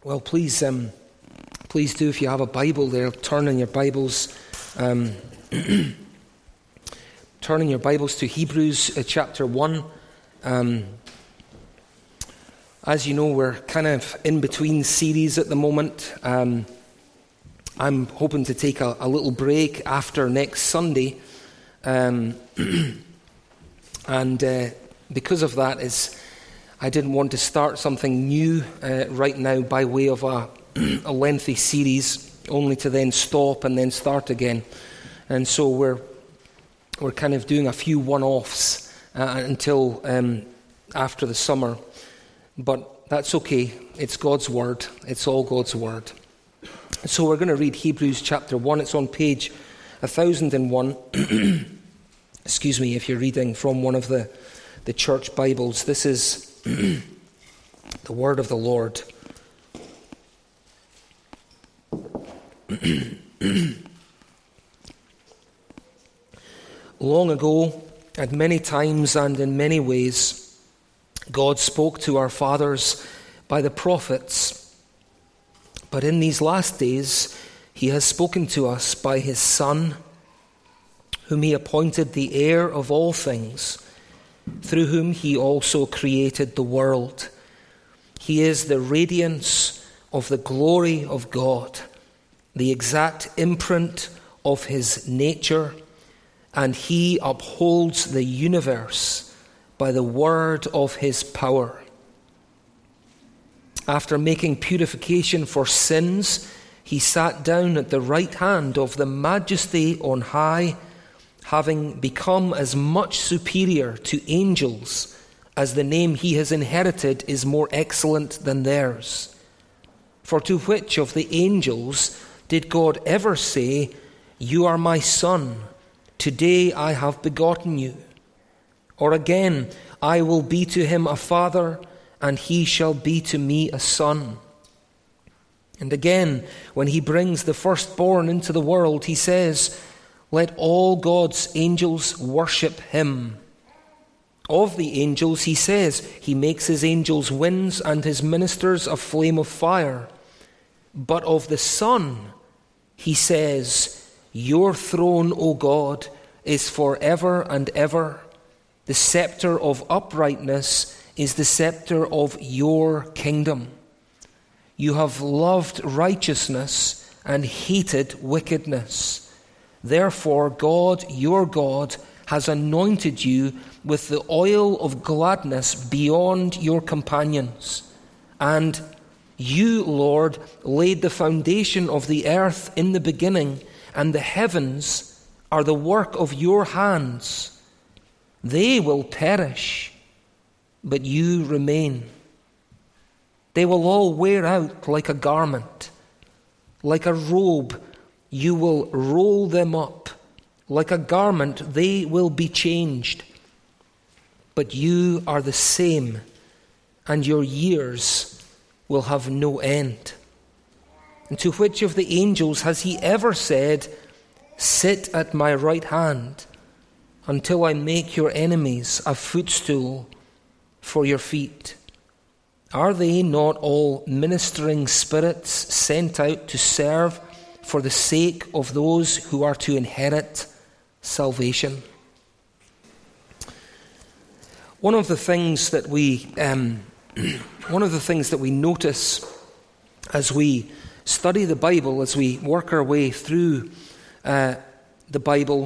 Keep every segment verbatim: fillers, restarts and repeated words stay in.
Well, please, um, please do, if you have a Bible there, turn in your Bibles, um, turn in your Bibles to Hebrews uh, chapter one. Um, as you know, we're kind of in between series at the moment. Um, I'm hoping to take a, a little break after next Sunday, um, and uh, because of that is. I didn't want to start something new uh, right now by way of a, a lengthy series, only to then stop and then start again. And so we're we're kind of doing a few one-offs uh, until um, after the summer. But that's okay. It's God's Word. It's all God's Word. So we're going to read Hebrews chapter one. It's on page one thousand one. Excuse me if you're reading from one of the, the church Bibles. This is the word of the Lord. Long ago, at many times and in many ways, God spoke to our fathers by the prophets. But in these last days, he has spoken to us by his Son, whom he appointed the heir of all things, through whom he also created the world. He is the radiance of the glory of God, the exact imprint of his nature, and he upholds the universe by the word of his power. After making purification for sins, he sat down at the right hand of the Majesty on high, having become as much superior to angels as the name he has inherited is more excellent than theirs. For to which of the angels did God ever say, "You are my son, today I have begotten you"? Or again, "I will be to him a father, and he shall be to me a son"? And again, when he brings the firstborn into the world, he says, "Let all God's angels worship him." Of the angels, he says, "He makes his angels winds and his ministers a flame of fire." But of the Son, he says, "Your throne, O God, is forever and ever. The scepter of uprightness is the scepter of your kingdom. You have loved righteousness and hated wickedness. Therefore, God, your God, has anointed you with the oil of gladness beyond your companions. And you, Lord, laid the foundation of the earth in the beginning, and the heavens are the work of your hands. They will perish, but you remain. They will all wear out like a garment, like a robe. You will roll them up. Like a garment, they will be changed. But you are the same, and your years will have no end. And to which of the angels has he ever said, "Sit at my right hand, until I make your enemies a footstool for your feet"? Are they not all ministering spirits sent out to serve for the sake of those who are to inherit salvation? One of the things that we, um, one of the things that we notice as we study the Bible, as we work our way through uh, the Bible,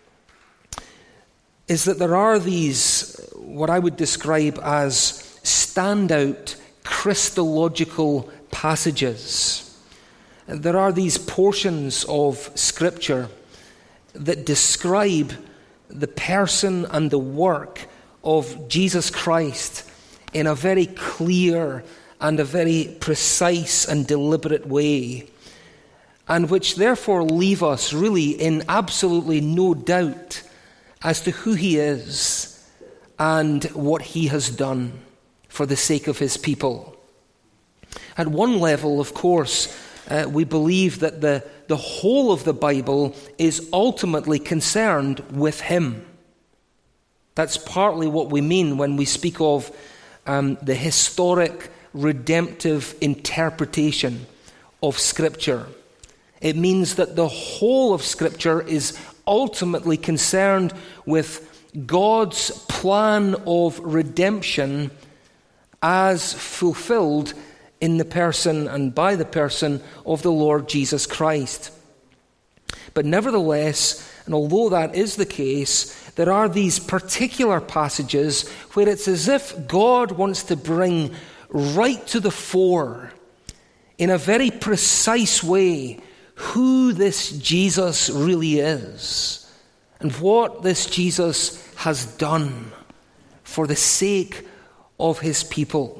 is that there are these, what I would describe as standout Christological passages. There are these portions of Scripture that describe the person and the work of Jesus Christ in a very clear and a very precise and deliberate way, and which therefore leave us really in absolutely no doubt as to who he is and what he has done for the sake of his people. At one level, of course, Uh, we believe that the, the whole of the Bible is ultimately concerned with him. That's partly what we mean when we speak of um, the historic redemptive interpretation of Scripture. It means that the whole of Scripture is ultimately concerned with God's plan of redemption as fulfilled in the person and by the person of the Lord Jesus Christ. But nevertheless, and although that is the case, there are these particular passages where it's as if God wants to bring right to the fore, in a very precise way, who this Jesus really is and what this Jesus has done for the sake of his people.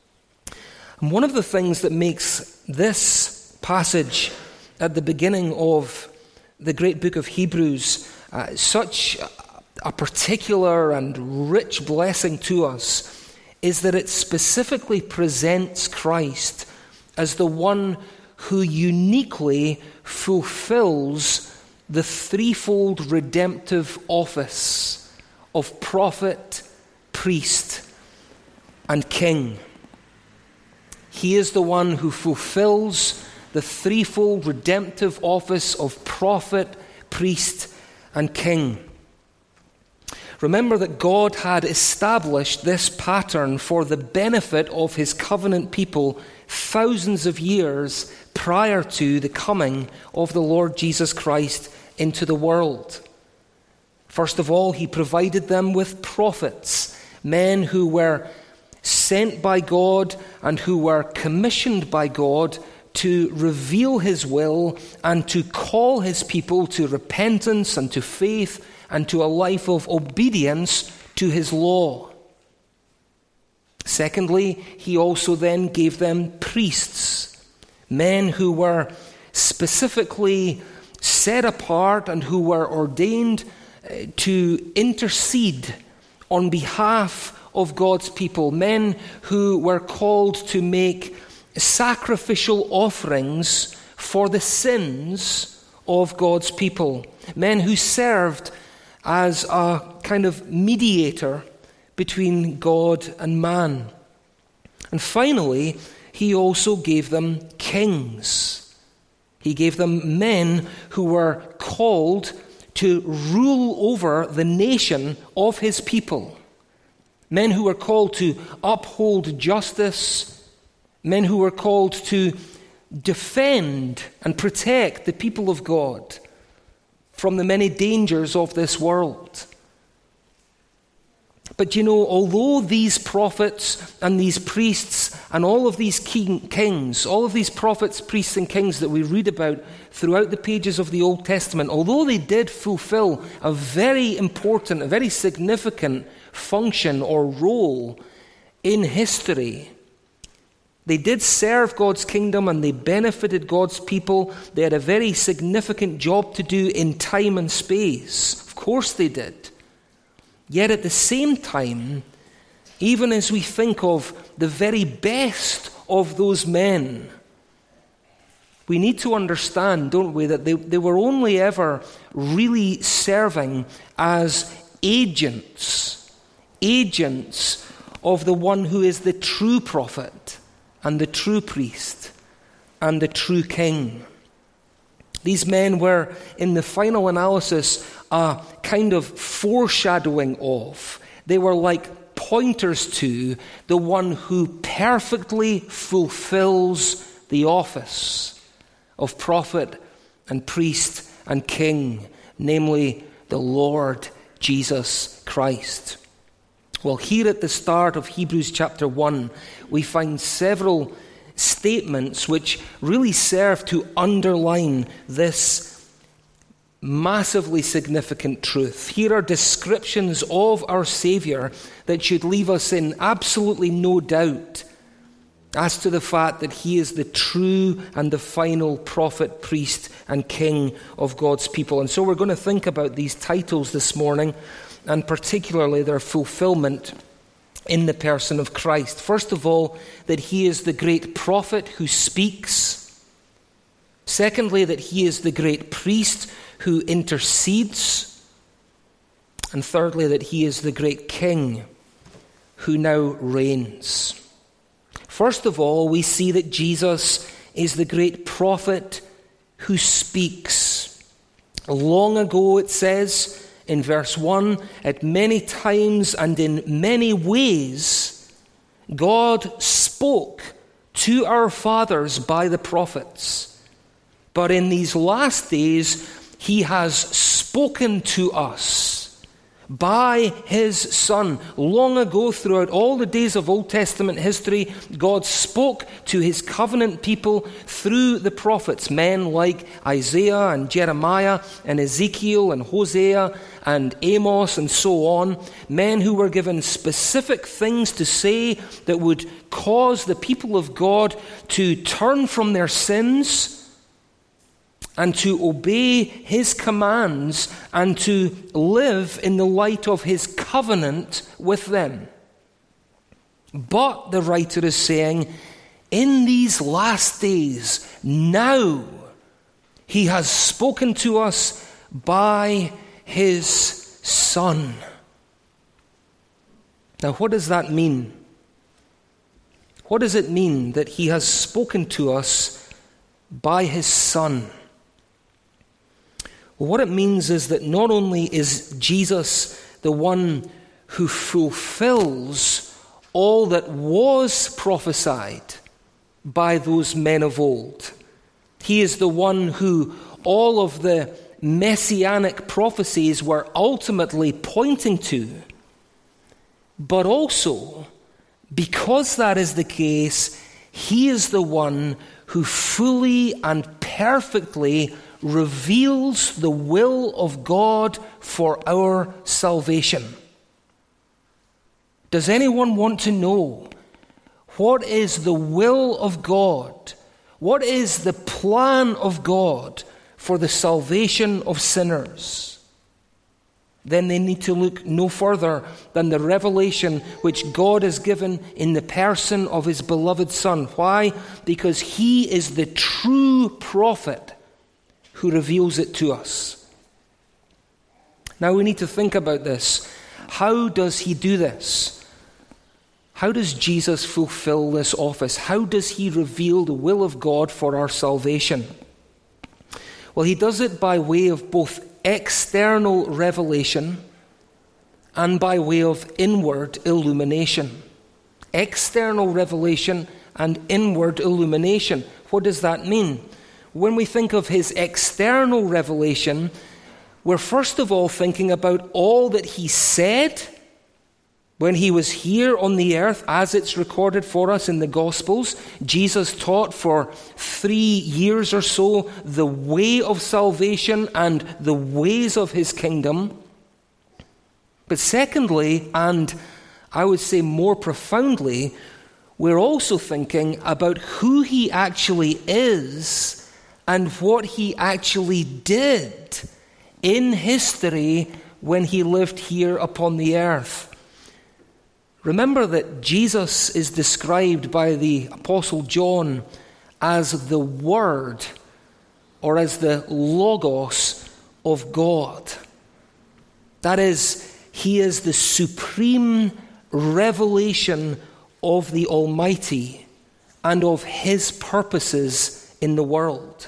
And one of the things that makes this passage at the beginning of the great book of Hebrews uh, such a particular and rich blessing to us is that it specifically presents Christ as the one who uniquely fulfills the threefold redemptive office of prophet, priest, and king. He is the one who fulfills the threefold redemptive office of prophet, priest, and king. Remember that God had established this pattern for the benefit of his covenant people thousands of years prior to the coming of the Lord Jesus Christ into the world. First of all, he provided them with prophets, men who were sent by God and who were commissioned by God to reveal his will and to call his people to repentance and to faith and to a life of obedience to his law. Secondly, he also then gave them priests, men who were specifically set apart and who were ordained to intercede on behalf of God's people, men who were called to make sacrificial offerings for the sins of God's people, men who served as a kind of mediator between God and man. And finally, he also gave them kings. He gave them men who were called to rule over the nation of his people. Men who were called to uphold justice. Men who were called to defend and protect the people of God from the many dangers of this world. But you know, although these prophets and these priests and all of these king, kings, all of these prophets, priests, and kings that we read about throughout the pages of the Old Testament, although they did fulfill a very important, a very significant function or role in history, they did serve God's kingdom and they benefited God's people. They had a very significant job to do in time and space. Of course they did. Yet at the same time, even as we think of the very best of those men, we need to understand, don't we, that they, they were only ever really serving as agents, agents of the one who is the true prophet and the true priest and the true king. These men were, in the final analysis, a kind of foreshadowing of. They were like pointers to the one who perfectly fulfills the office of prophet and priest and king, namely the Lord Jesus Christ. Well, here at the start of Hebrews chapter one, we find several statements which really serve to underline this massively significant truth. Here are descriptions of our Savior that should leave us in absolutely no doubt as to the fact that he is the true and the final prophet, priest, and king of God's people. And so we're going to think about these titles this morning, and particularly their fulfillment in the person of Christ. First of all, that he is the great prophet who speaks. Secondly, that he is the great priest who intercedes. And thirdly, that he is the great king who now reigns. First of all, we see that Jesus is the great prophet who speaks. Long ago, it says in verse one, at many times and in many ways, God spoke to our fathers by the prophets. But in these last days, he has spoken to us by his Son. Long ago, throughout all the days of Old Testament history, God spoke to his covenant people through the prophets, men like Isaiah and Jeremiah and Ezekiel and Hosea and Amos and so on, men who were given specific things to say that would cause the people of God to turn from their sins and to obey his commands and to live in the light of his covenant with them. But the writer is saying, in these last days, now, he has spoken to us by his Son. Now, what does that mean? What does it mean that he has spoken to us by his Son? Well, what it means is that not only is Jesus the one who fulfills all that was prophesied by those men of old. He is the one who all of the messianic prophecies were ultimately pointing to. But also, because that is the case, he is the one who fully and perfectly reveals the will of God for our salvation. Does anyone want to know what is the will of God? What is the plan of God for the salvation of sinners? Then they need to look no further than the revelation which God has given in the person of his beloved Son. Why? Because he is the true prophet who reveals it to us. Now we need to think about this. How does he do this? How does Jesus fulfill this office? How does he reveal the will of God for our salvation? Well, he does it by way of both external revelation and by way of inward illumination. External revelation and inward illumination. What does that mean? When we think of his external revelation, we're first of all thinking about all that he said when he was here on the earth, as it's recorded for us in the Gospels. Jesus taught for three years or so the way of salvation and the ways of his kingdom. But secondly, and I would say more profoundly, we're also thinking about who he actually is and what he actually did in history when he lived here upon the earth. Remember that Jesus is described by the Apostle John as the Word, or as the Logos of God. That is, he is the supreme revelation of the Almighty and of his purposes in the world.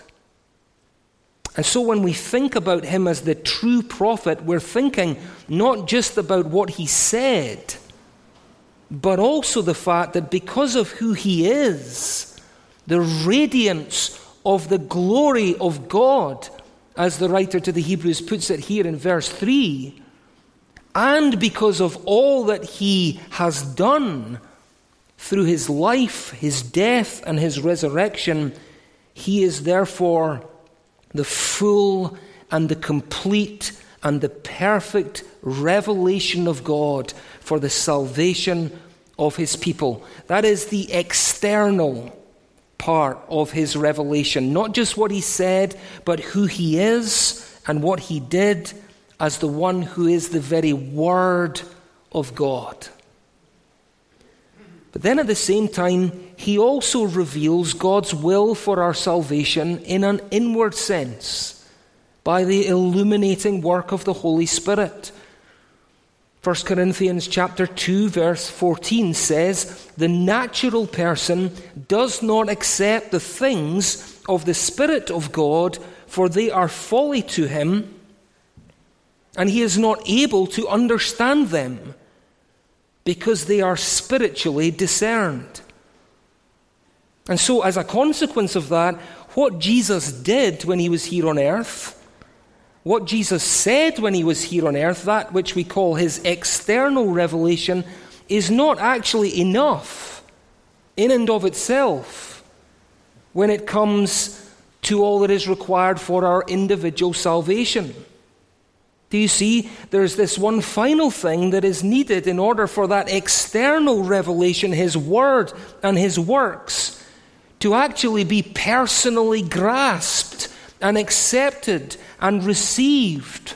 And so when we think about him as the true prophet, we're thinking not just about what he said, but also the fact that because of who he is, the radiance of the glory of God, as the writer to the Hebrews puts it here in verse three, and because of all that he has done through his life, his death, and his resurrection, he is therefore the full and the complete and the perfect revelation of God for the salvation of his people. That is the external part of his revelation. Not just what he said, but who he is and what he did as the one who is the very Word of God. But then at the same time, he also reveals God's will for our salvation in an inward sense by the illuminating work of the Holy Spirit. First Corinthians chapter two, verse fourteen says, "The natural person does not accept the things of the Spirit of God, for they are folly to him, and he is not able to understand them, because they are spiritually discerned." And so, as a consequence of that, what Jesus did when he was here on earth, what Jesus said when he was here on earth, that which we call his external revelation, is not actually enough in and of itself when it comes to all that is required for our individual salvation. Do you see? There's this one final thing that is needed in order for that external revelation, his word and his works, to actually be personally grasped and accepted and received.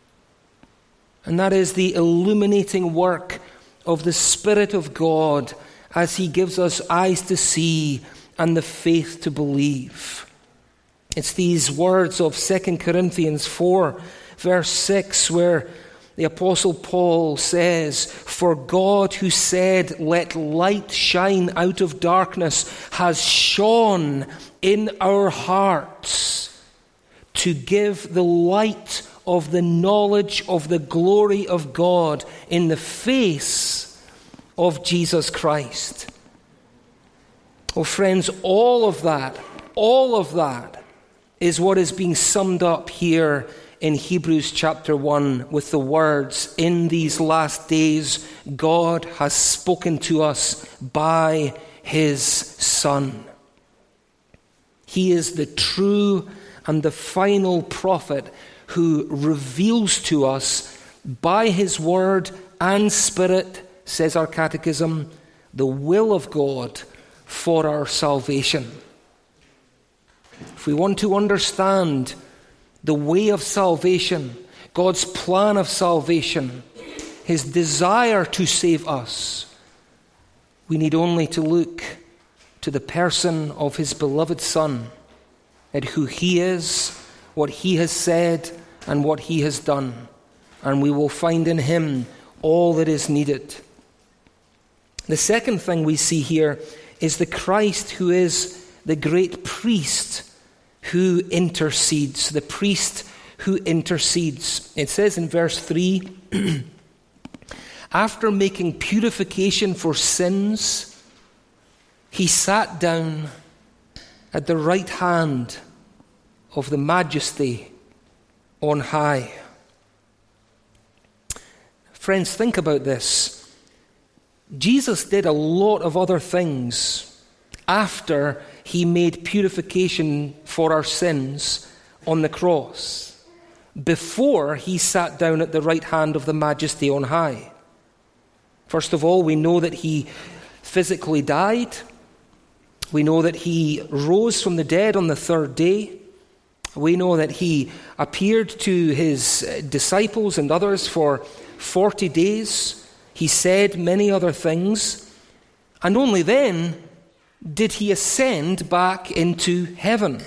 And that is the illuminating work of the Spirit of God as he gives us eyes to see and the faith to believe. It's these words of Second Corinthians four, verse six, where the Apostle Paul says, "For God who said, 'Let light shine out of darkness,' has shone in our hearts to give the light of the knowledge of the glory of God in the face of Jesus Christ." Oh, friends, all of that, all of that is what is being summed up here in Hebrews chapter one with the words, "In these last days, God has spoken to us by his Son." He is the true and the final prophet who reveals to us by his word and Spirit, says our catechism, the will of God for our salvation. If we want to understand the way of salvation, God's plan of salvation, his desire to save us, we need only to look to the person of his beloved Son, at who he is, what he has said, and what he has done. And we will find in him all that is needed. The second thing we see here is the Christ who is the great priest who intercedes, the priest who intercedes. It says in verse three, "After making purification for sins, he sat down at the right hand of the Majesty on high." Friends, think about this. Jesus did a lot of other things after he made purification for our sins on the cross, before he sat down at the right hand of the Majesty on high. First of all, we know that he physically died. We know that he rose from the dead on the third day. We know that he appeared to his disciples and others for forty days. He said many other things. And only then did he ascend back into heaven.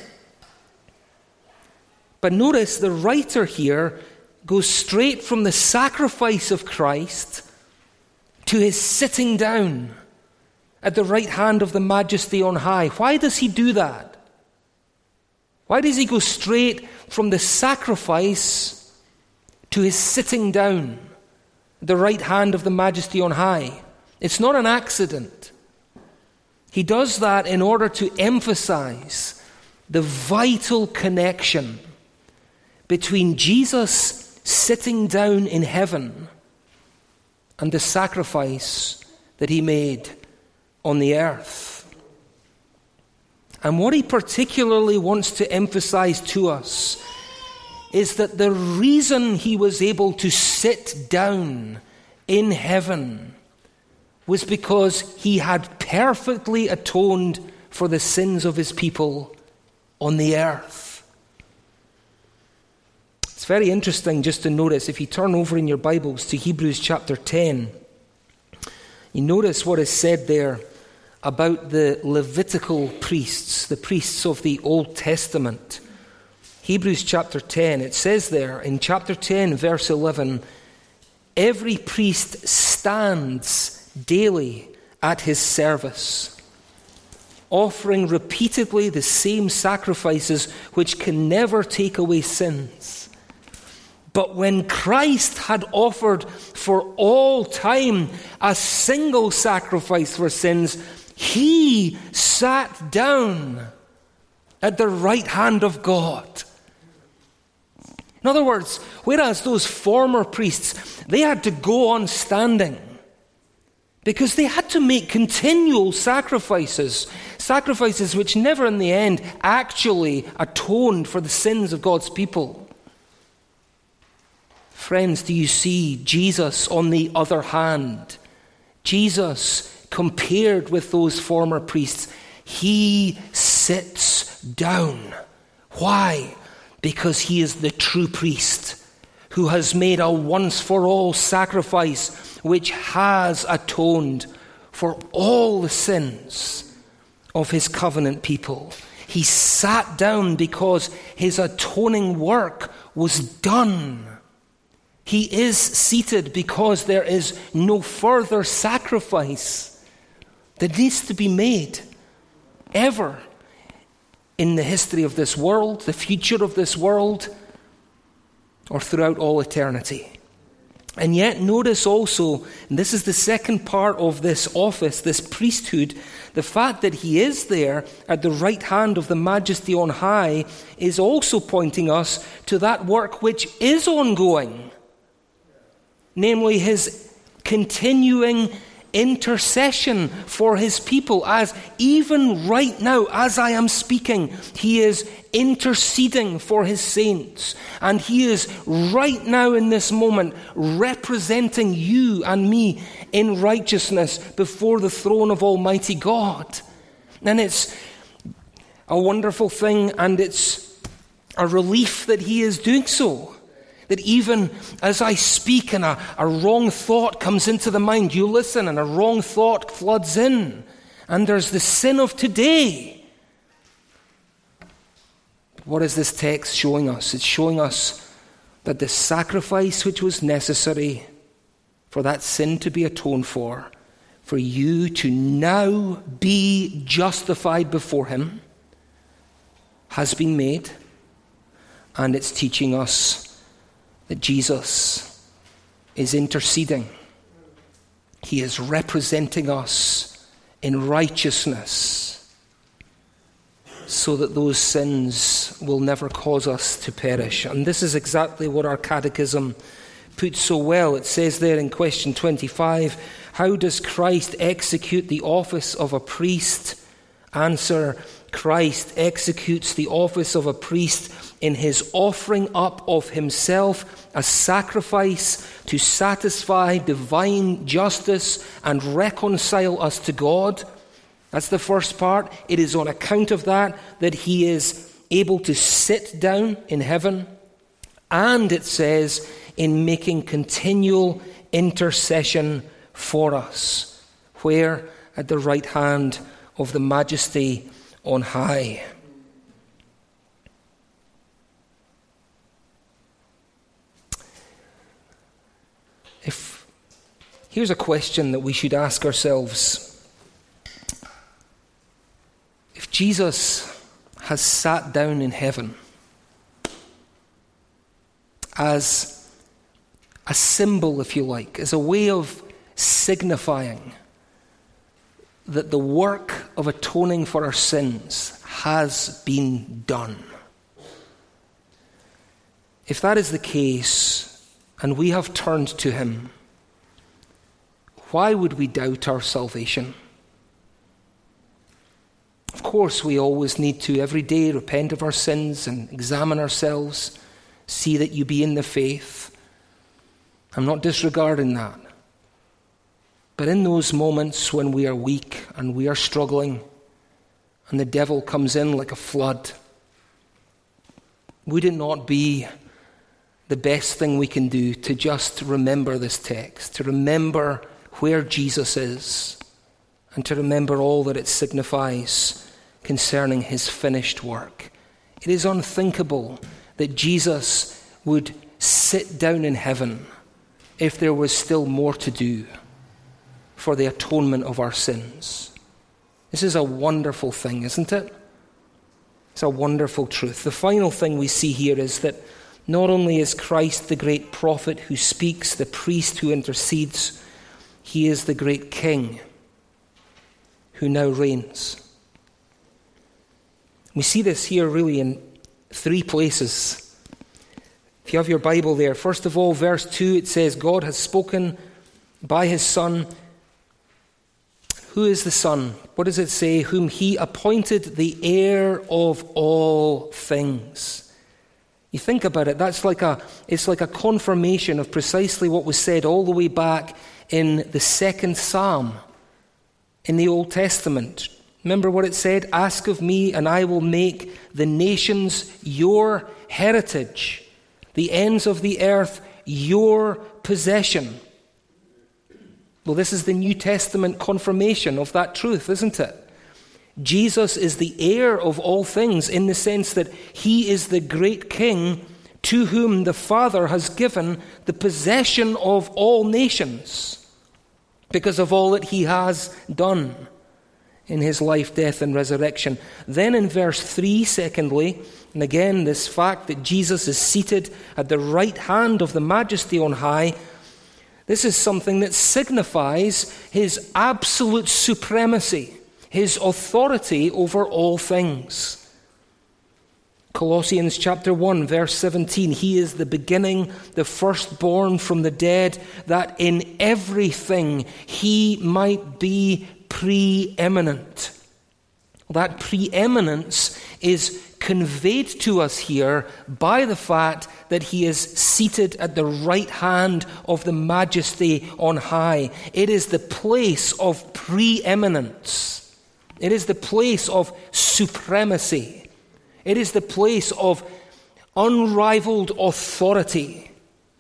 But notice the writer here goes straight from the sacrifice of Christ to his sitting down at the right hand of the Majesty on high. Why does he do that? Why does he go straight from the sacrifice to his sitting down at the right hand of the Majesty on high? It's not an accident. He does that in order to emphasize the vital connection between Jesus sitting down in heaven and the sacrifice that he made on the earth. And what he particularly wants to emphasize to us is that the reason he was able to sit down in heaven was because he had perfectly atoned for the sins of his people on the earth. It's very interesting just to notice, if you turn over in your Bibles to Hebrews chapter ten, you notice what is said there about the Levitical priests, the priests of the Old Testament. Hebrews chapter ten, it says there in chapter ten, verse eleven, every priest stands daily at his service, offering repeatedly the same sacrifices which can never take away sins. But when Christ had offered for all time a single sacrifice for sins, he sat down at the right hand of God. In other words, whereas those former priests, they had to go on standing because they had to make continual sacrifices, sacrifices which never in the end actually atoned for the sins of God's people. Friends, do you see Jesus on the other hand? Jesus, compared with those former priests, he sits down. Why? Because he is the true priest who has made a once-for-all sacrifice which has atoned for all the sins of his covenant people. He sat down because his atoning work was done. He is seated because there is no further sacrifice that needs to be made ever in the history of this world, the future of this world, or throughout all eternity. And yet notice also, and this is the second part of this office, this priesthood, the fact that he is there at the right hand of the Majesty on high is also pointing us to that work which is ongoing, namely his continuing intercession for his people, as even right now, as I am speaking, he is interceding for his saints. And he is right now in this moment representing you and me in righteousness before the throne of Almighty God. And it's a wonderful thing, and it's a relief that he is doing so. That even as I speak and a, a wrong thought comes into the mind, you listen and a wrong thought floods in. And there's the sin of today. What is this text showing us? It's showing us that the sacrifice which was necessary for that sin to be atoned for, for you to now be justified before him, has been made. And it's teaching us that Jesus is interceding. He is representing us in righteousness so that those sins will never cause us to perish. And this is exactly what our catechism puts so well. It says there in question twenty-five, how does Christ execute the office of a priest? Answer, Christ executes the office of a priest in his offering up of himself a sacrifice to satisfy divine justice and reconcile us to God. That's the first part. It is on account of that that he is able to sit down in heaven. And it says, in making continual intercession for us. Where? At the right hand of the Majesty on high. If here's a question that we should ask ourselves. If Jesus has sat down in heaven as a symbol, if you like, as a way of signifying that the work of atoning for our sins has been done. If that is the case, and we have turned to him, why would we doubt our salvation? Of course, we always need to every day repent of our sins and examine ourselves, see that you be in the faith. I'm not disregarding that. But in those moments when we are weak and we are struggling and the devil comes in like a flood, would it not be the best thing we can do to just remember this text, to remember where Jesus is, and to remember all that it signifies concerning his finished work? It is unthinkable that Jesus would sit down in heaven if there was still more to do for the atonement of our sins. This is a wonderful thing, isn't it? It's a wonderful truth. The final thing we see here is that not only is Christ the great prophet who speaks, the priest who intercedes, he is the great king who now reigns. We see this here really in three places. If you have your Bible there, first of all, verse two, it says, God has spoken by his Son. Who is the Son? What does it say? Whom he appointed the heir of all things. You think about it, that's like a, it's like a confirmation of precisely what was said all the way back in the second Psalm in the Old Testament. Remember what it said? Ask of me and I will make the nations your heritage, the ends of the earth your possession. Well, this is the New Testament confirmation of that truth, isn't it? Jesus is the heir of all things in the sense that he is the great king to whom the Father has given the possession of all nations because of all that he has done in his life, death, and resurrection. Then in verse three, secondly, and again this fact that Jesus is seated at the right hand of the Majesty on high, this is something that signifies his absolute supremacy, his authority over all things. Colossians chapter one, verse seventeen, he is the beginning, the firstborn from the dead, that in everything he might be preeminent. That preeminence is conveyed to us here by the fact that he is seated at the right hand of the Majesty on high. It is the place of preeminence. It is the place of supremacy. It is the place of unrivaled authority.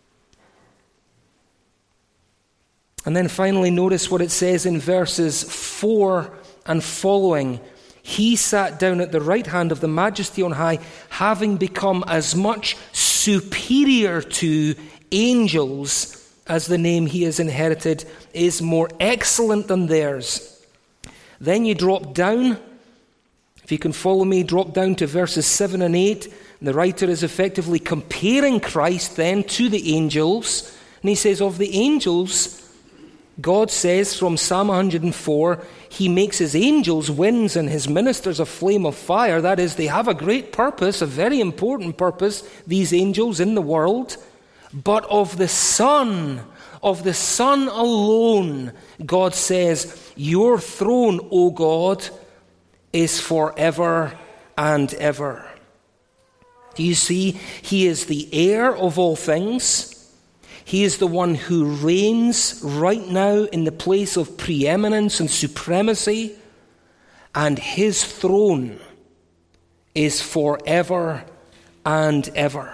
And then finally, notice what it says in verses four and following. He sat down at the right hand of the Majesty on high, having become as much superior to angels as the name he has inherited is more excellent than theirs. Then you drop down, if you can follow me, drop down to verses seven and eight. The writer is effectively comparing Christ then to the angels. And he says, of the angels, God says from Psalm one hundred four, he makes his angels winds and his ministers a flame of fire. That is, they have a great purpose, a very important purpose, these angels in the world. But of the Son, of the Son alone, God says, your throne, O God, is forever and ever. Do you see? He is the heir of all things. He is the one who reigns right now in the place of preeminence and supremacy, and his throne is forever and ever.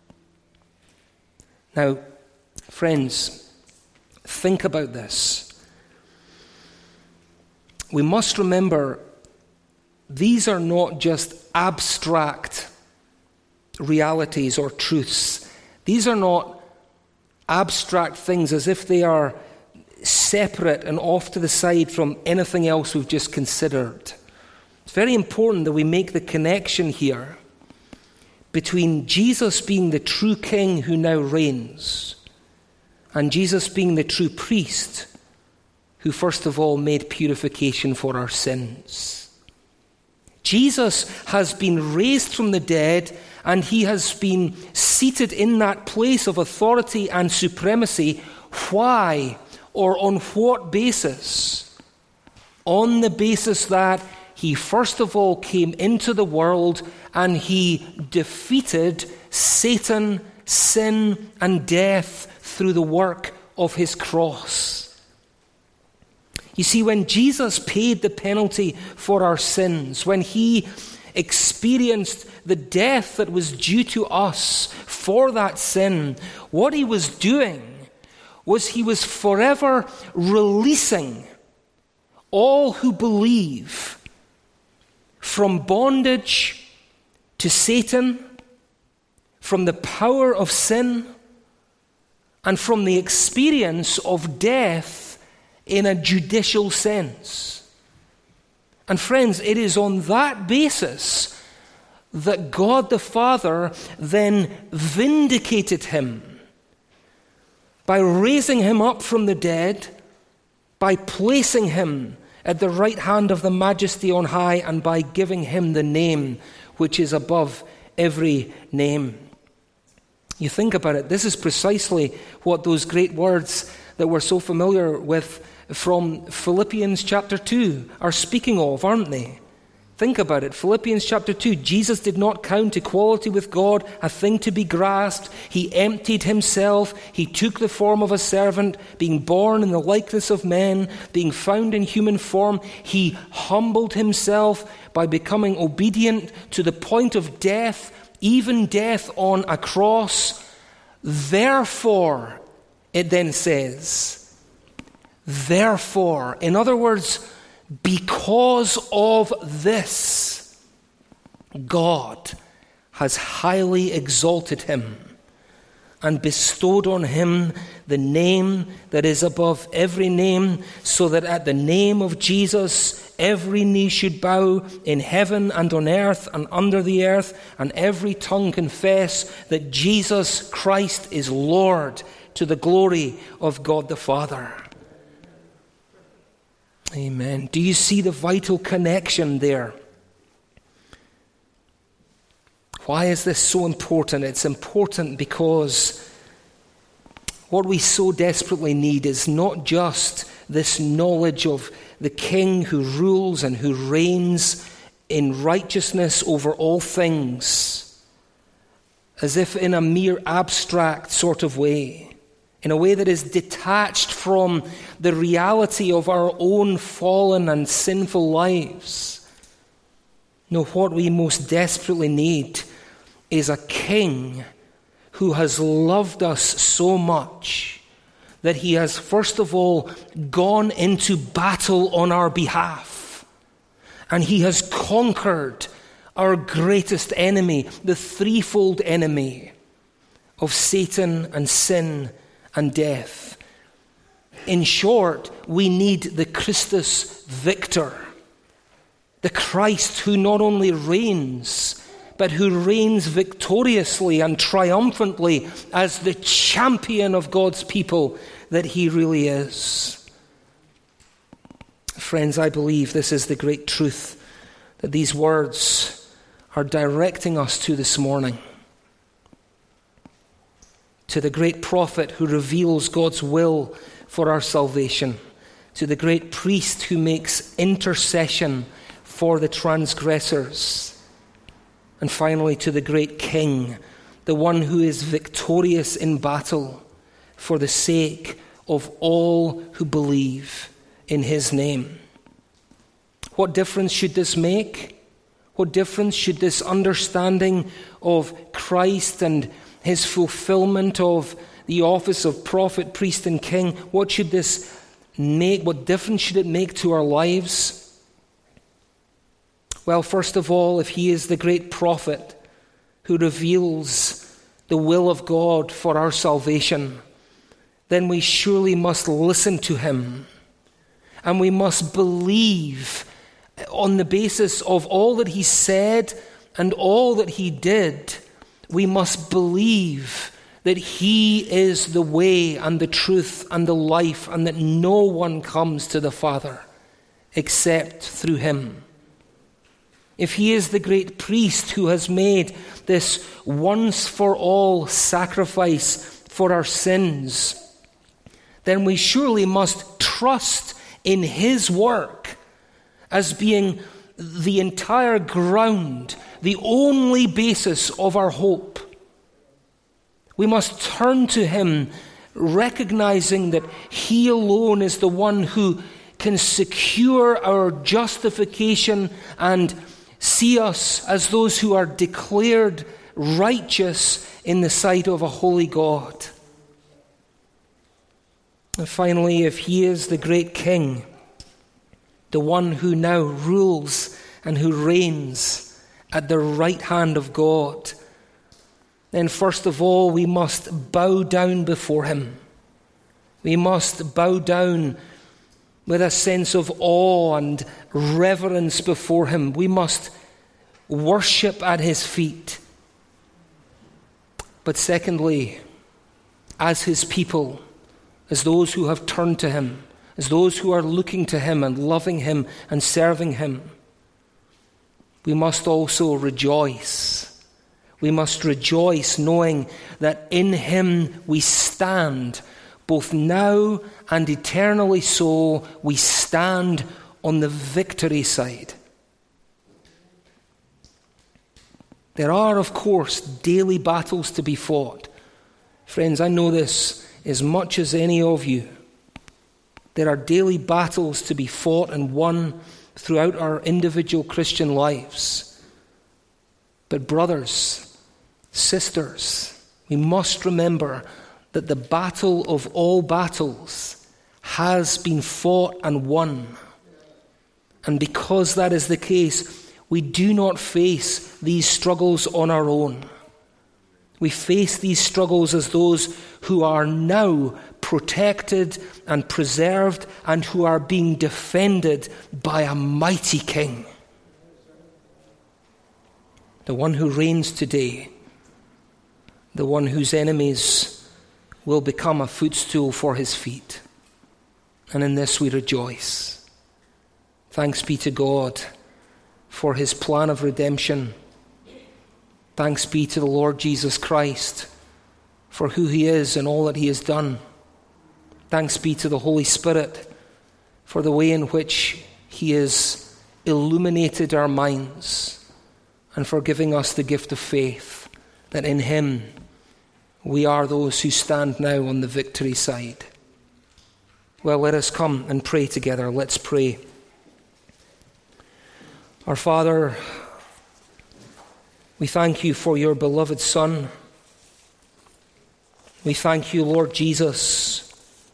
Now, friends, think about this. We must remember these are not just abstract realities or truths. These are not abstract things as if they are separate and off to the side from anything else we've just considered. It's very important that we make the connection here between Jesus being the true king who now reigns and Jesus being the true priest who first of all made purification for our sins. Jesus has been raised from the dead, and he has been seated in that place of authority and supremacy. Why? Or on what basis? On the basis that he first of all came into the world and he defeated Satan, sin, and death through the work of his cross. You see, when Jesus paid the penalty for our sins, when he experienced the death that was due to us for that sin, what he was doing was he was forever releasing all who believe from bondage to Satan, from the power of sin, and from the experience of death in a judicial sense. And friends, it is on that basis that God the Father then vindicated him by raising him up from the dead, by placing him at the right hand of the Majesty on high, and by giving him the name which is above every name. You think about it, this is precisely what those great words that we're so familiar with from Philippians chapter two are speaking of, aren't they? Think about it. Philippians chapter two, Jesus did not count equality with God a thing to be grasped. He emptied himself. He took the form of a servant, being born in the likeness of men, being found in human form. He humbled himself by becoming obedient to the point of death, even death on a cross. Therefore, it then says, therefore, in other words, because of this, God has highly exalted him and bestowed on him the name that is above every name, so that at the name of Jesus every knee should bow in heaven and on earth and under the earth, and every tongue confess that Jesus Christ is Lord, to the glory of God the Father. Amen. Do you see the vital connection there? Why is this so important? It's important because what we so desperately need is not just this knowledge of the King who rules and who reigns in righteousness over all things, as if in a mere abstract sort of way, in a way that is detached from the reality of our own fallen and sinful lives. No, what we most desperately need is a King who has loved us so much that he has, first of all, gone into battle on our behalf. And he has conquered our greatest enemy, the threefold enemy of Satan and sin and death. In short, we need the Christus Victor, the Christ who not only reigns, but who reigns victoriously and triumphantly as the champion of God's people that he really is. Friends, I believe this is the great truth that these words are directing us to this morning. To the great prophet who reveals God's will for our salvation, to the great priest who makes intercession for the transgressors, and finally to the great King, the one who is victorious in battle for the sake of all who believe in his name. What difference should this make? What difference should this understanding of Christ and his fulfillment of the office of prophet, priest, and king, what should this make? What difference should it make to our lives? Well, first of all, if he is the great prophet who reveals the will of God for our salvation, then we surely must listen to him. And we must believe on the basis of all that he said and all that he did. We must believe that he is the way and the truth and the life, and that no one comes to the Father except through him. If he is the great priest who has made this once-for-all sacrifice for our sins, then we surely must trust in his work as being the entire ground, the only basis of our hope. We must turn to him, recognizing that he alone is the one who can secure our justification and see us as those who are declared righteous in the sight of a holy God. And finally, if he is the great King, the one who now rules and who reigns at the right hand of God, then first of all we must bow down before him. We must bow down with a sense of awe and reverence before him. We must worship at his feet. But secondly, as his people, as those who have turned to him, as those who are looking to him and loving him and serving him, we must also rejoice. We must rejoice knowing that in him we stand, both now and eternally so. We stand on the victory side. There are, of course, daily battles to be fought. Friends, I know this as much as any of you. There are daily battles to be fought and won throughout our individual Christian lives. But brothers, sisters, we must remember that the battle of all battles has been fought and won. And because that is the case, we do not face these struggles on our own. We face these struggles as those who are now protected and preserved and who are being defended by a mighty King. The one who reigns today, the one whose enemies will become a footstool for his feet. And in this we rejoice. Thanks be to God for his plan of redemption. Thanks be to the Lord Jesus Christ for who he is and all that he has done. Thanks be to the Holy Spirit for the way in which he has illuminated our minds and for giving us the gift of faith, that in him we are those who stand now on the victory side. Well, let us come and pray together. Let's pray. Our Father, we thank you for your beloved Son. We thank you, Lord Jesus,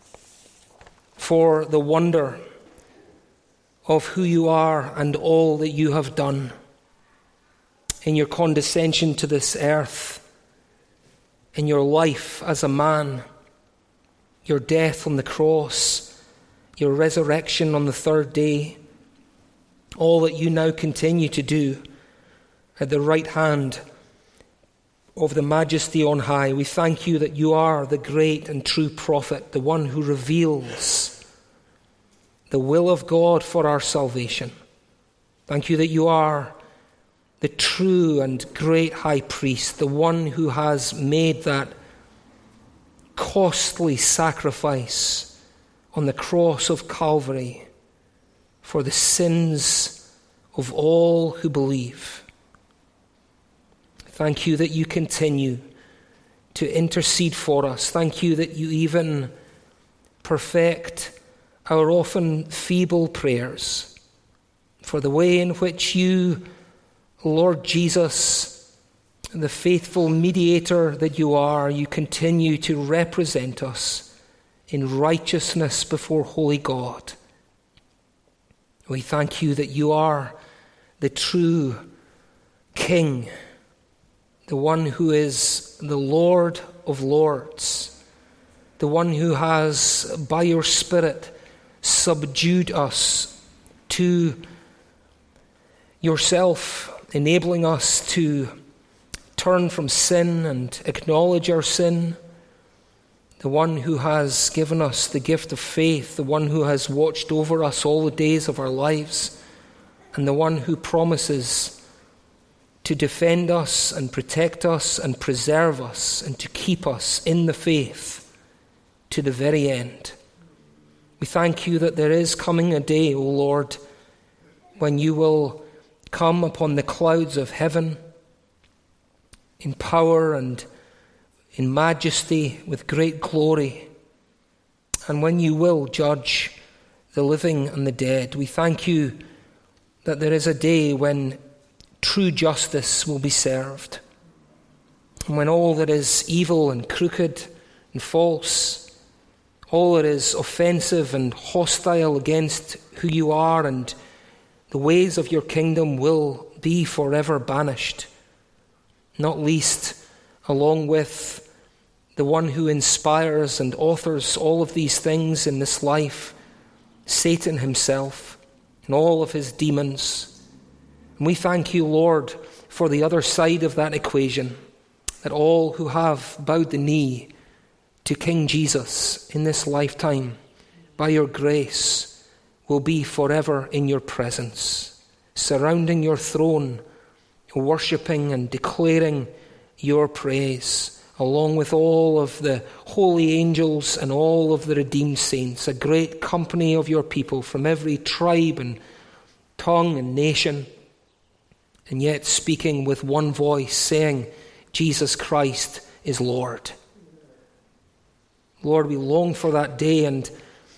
for the wonder of who you are and all that you have done in your condescension to this earth, in your life as a man, your death on the cross, your resurrection on the third day, all that you now continue to do at the right hand of the Majesty on high. We thank you that you are the great and true prophet, the one who reveals the will of God for our salvation. Thank you that you are the true and great high priest, the one who has made that costly sacrifice on the cross of Calvary for the sins of all who believe. Thank you that you continue to intercede for us. Thank you that you even perfect our often feeble prayers, for the way in which you, Lord Jesus, the faithful mediator that you are, you continue to represent us in righteousness before holy God. We thank you that you are the true King, the one who is the Lord of Lords, the one who has, by your Spirit, subdued us to yourself, enabling us to turn from sin and acknowledge our sin, the one who has given us the gift of faith, the one who has watched over us all the days of our lives, and the one who promises to defend us and protect us and preserve us and to keep us in the faith to the very end. We thank you that there is coming a day, O Lord, when you will come upon the clouds of heaven in power and in majesty with great glory, and when you will judge the living and the dead. We thank you that there is a day when true justice will be served, and when all that is evil and crooked and false, all that is offensive and hostile against who you are and the ways of your kingdom will be forever banished, not least along with the one who inspires and authors all of these things in this life, Satan himself and all of his demons. And we thank you, Lord, for the other side of that equation, that all who have bowed the knee to King Jesus in this lifetime, by your grace, will be forever in your presence, surrounding your throne, worshipping and declaring your praise, along with all of the holy angels and all of the redeemed saints, a great company of your people from every tribe and tongue and nation, and yet speaking with one voice, saying, Jesus Christ is Lord. Lord, we long for that day, and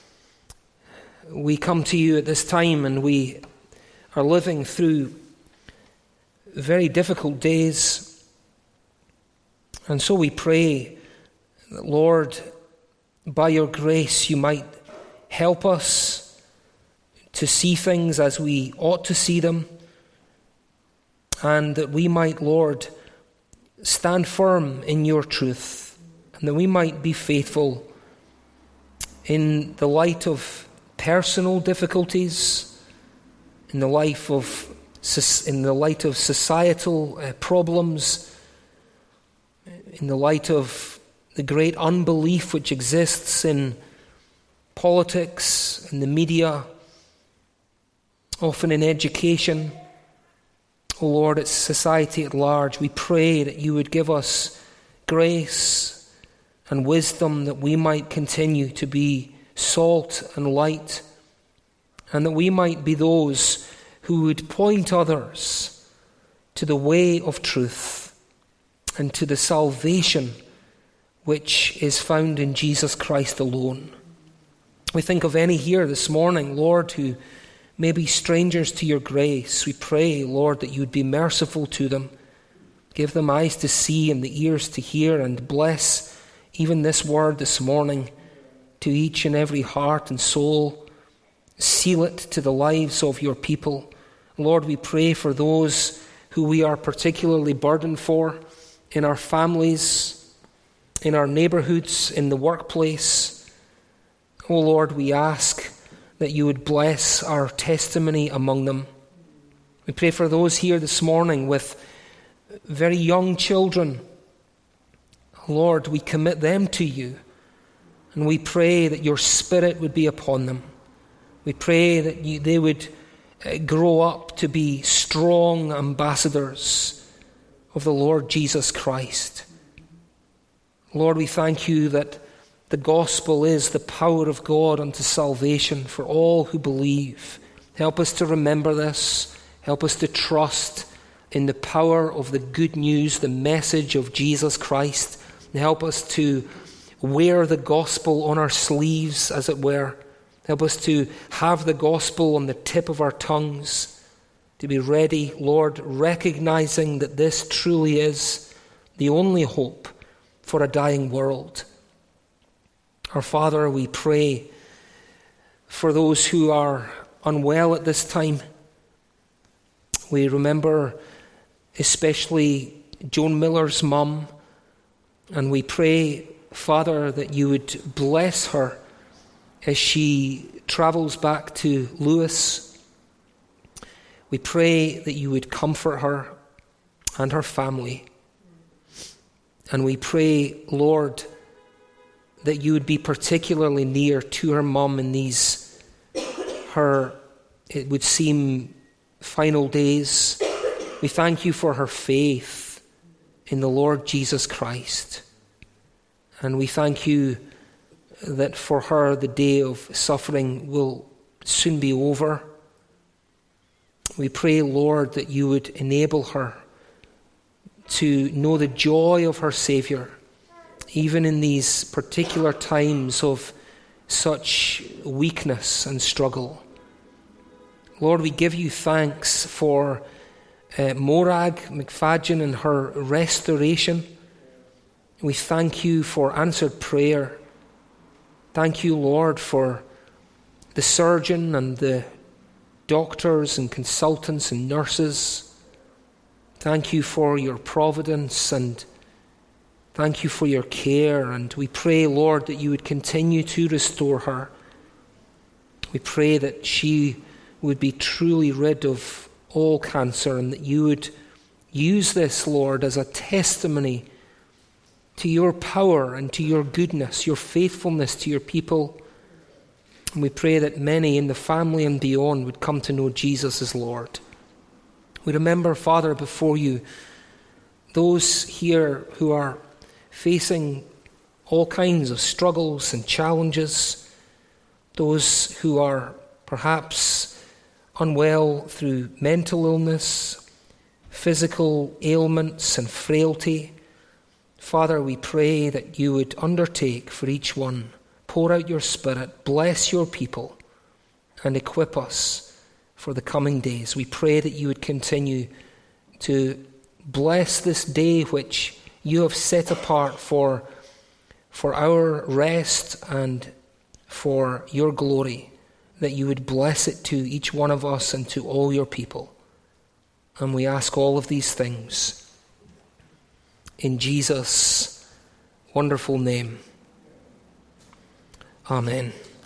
we come to you at this time, and we are living through very difficult days. And so we pray that, Lord, by your grace, you might help us to see things as we ought to see them, and that we might, Lord, stand firm in your truth, and that we might be faithful in the light of personal difficulties, in the life of in the light of societal uh, problems, in the light of the great unbelief which exists in politics, in the media, often in education. Oh Lord, it's society at large. We pray that you would give us grace and wisdom, that we might continue to be salt and light, and that we might be those who would point others to the way of truth and to the salvation which is found in Jesus Christ alone. We think of any here this morning, Lord, who may be strangers to your grace. We pray, Lord, that you would be merciful to them. Give them eyes to see and the ears to hear, and bless even this word this morning to each and every heart and soul. Seal it to the lives of your people. Lord, we pray for those who we are particularly burdened for, in our families, in our neighborhoods, in the workplace. Oh Lord, we ask that you would bless our testimony among them. We pray for those here this morning with very young children. Lord, we commit them to you, and we pray that your Spirit would be upon them. We pray that you, they would uh, grow up to be strong ambassadors of the Lord Jesus Christ. Lord, we thank you that the gospel is the power of God unto salvation for all who believe. Help us to remember this. Help us to trust in the power of the good news, the message of Jesus Christ. And help us to wear the gospel on our sleeves, as it were. Help us to have the gospel on the tip of our tongues, to be ready, Lord, recognizing that this truly is the only hope for a dying world. Our Father, we pray for those who are unwell at this time. We remember especially Joan Miller's mum, and we pray, Father, that you would bless her as she travels back to Lewis. We pray that you would comfort her and her family. And we pray, Lord, that you would be particularly near to her mum in these, her, it would seem, final days. We thank you for her faith in the Lord Jesus Christ. And we thank you that for her the day of suffering will soon be over. We pray, Lord, that you would enable her to know the joy of her Saviour, even in these particular times of such weakness and struggle. Lord, we give you thanks for uh, Morag McFadgen and her restoration. We thank you for answered prayer. Thank you, Lord, for the surgeon and the doctors and consultants and nurses. Thank you for your providence and Thank you for your care, and we pray, Lord, that you would continue to restore her. We pray that she would be truly rid of all cancer, and that you would use this, Lord, as a testimony to your power and to your goodness, your faithfulness to your people. And we pray that many in the family and beyond would come to know Jesus as Lord. We remember, Father, before you, those here who are facing all kinds of struggles and challenges, those who are perhaps unwell through mental illness, physical ailments and frailty. Father, we pray that you would undertake for each one. Pour out your Spirit, bless your people, and equip us for the coming days. We pray that you would continue to bless this day which you have set apart for, for our rest and for your glory, that you would bless it to each one of us and to all your people. And we ask all of these things in Jesus' wonderful name. Amen.